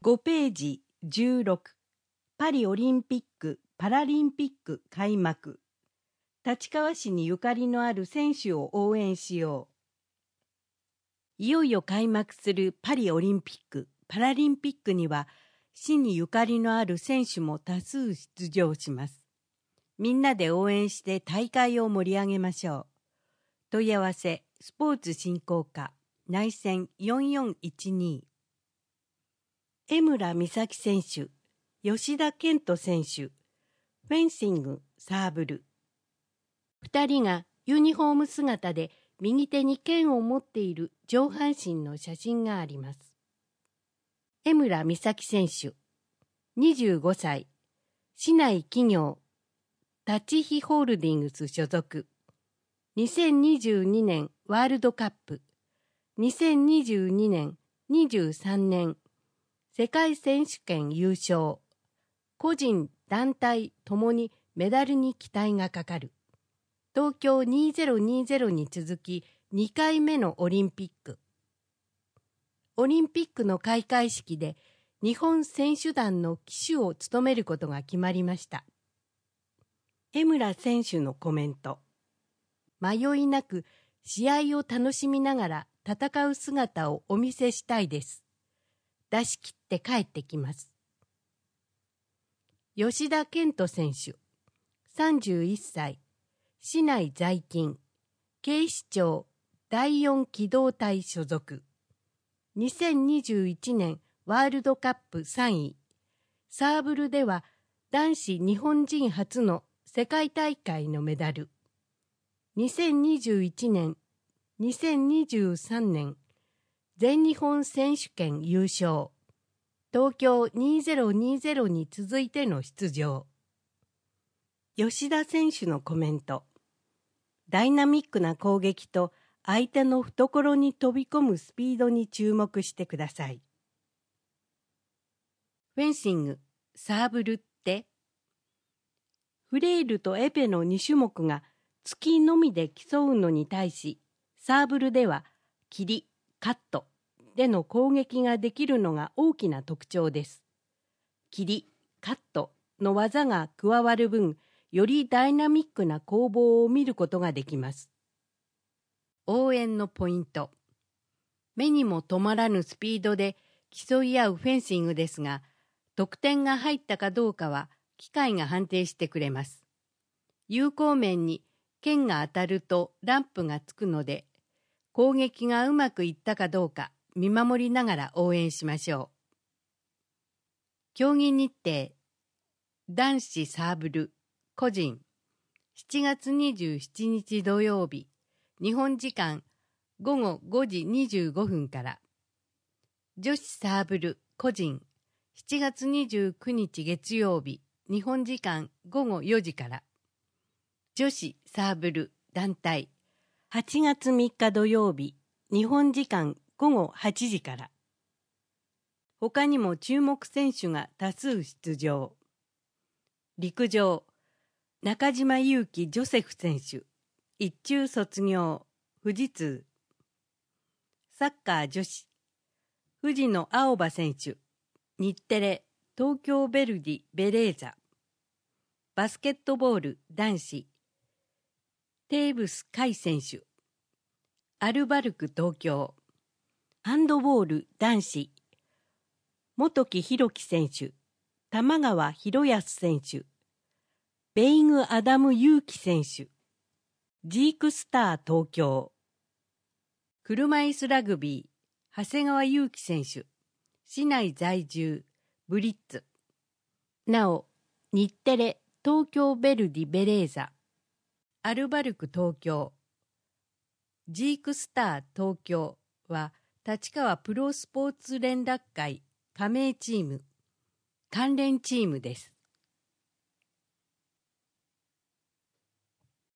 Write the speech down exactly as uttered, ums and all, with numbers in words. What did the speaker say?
ごページじゅうろく、パリオリンピック・パラリンピック開幕。立川市にゆかりのある選手を応援しよう。いよいよ開幕するパリオリンピック・パラリンピックには、市にゆかりのある選手も多数出場します。みんなで応援して大会を盛り上げましょう。問い合わせ、スポーツ振興課、内線よんよんいちに。江村美咲選手、吉田健人選手、フェンシング、サーブル。二人がユニフォーム姿で右手に剣を持っている上半身の写真があります。江村美咲選手、にじゅうごさい、市内企業、立飛ホールディングス所属。にせんにじゅうにねんワールドカップ、にせんにじゅうにねん、にじゅうさんねん、世界選手権優勝。個人、団体ともにメダルに期待がかかる。東京にせんにじゅうに続きにかいめのオリンピック。オリンピックの開会式で日本選手団の旗手を務めることが決まりました。江村選手のコメント。迷いなく試合を楽しみながら戦う姿をお見せしたいです。出し切って帰ってきます。吉田健人選手、さんじゅういっさい、市内在勤、警視庁だいよん機動隊所属。にせんにじゅういちねんワールドカップさんい、サーブルでは男子日本人初の世界大会のメダル。にせんにじゅういちねん、にせんにじゅうさんねん、全日本選手権優勝。東京にせんにじゅうに続いての出場。吉田選手のコメント。ダイナミックな攻撃と相手の懐に飛び込むスピードに注目してください。フェンシング、サーブルって、フレイルとエペのに種目が突きのみで競うのに対し、サーブルでは切り、カットでの攻撃ができるのが大きな特徴です。切り、カットの技が加わる分、よりダイナミックな攻防を見ることができます。応援のポイント。目にも止まらぬスピードで競い合うフェンシングですが、得点が入ったかどうかは機械が判定してくれます。有効面に剣が当たるとランプがつくので、攻撃がうまくいったかどうか見守りながら応援しましょう。競技日程。男子サーブル、個人、しちがつにじゅうしちにち土曜日、日本時間ごごごじにじゅうごふんから。女子サーブル、個人、しちがつにじゅうくにち月曜日、日本時間ごごよじから。女子サーブル、団体、はちがつみっか土曜日、日本時間ごごはちじから。他にも注目選手が多数出場。陸上、中島佑気ジョセフ選手、一中卒業、富士通。サッカー女子、藤野青葉選手、日テレ、東京ヴェルディベレーザ。バスケットボール男子、テーブス海選手、アルバルク東京。ハンドボール男子、本木弘樹選手、玉川博康選手、ベイグ・アダム・ユーキ選手、ジークスター東京。車椅子ラグビー、長谷川祐希選手、市内在住、ブリッツ。なお、日テレ、東京ヴェルディベレーザ、アルバルク東京、ジークスター東京は立川プロスポーツ連絡会加盟チーム、関連チームです。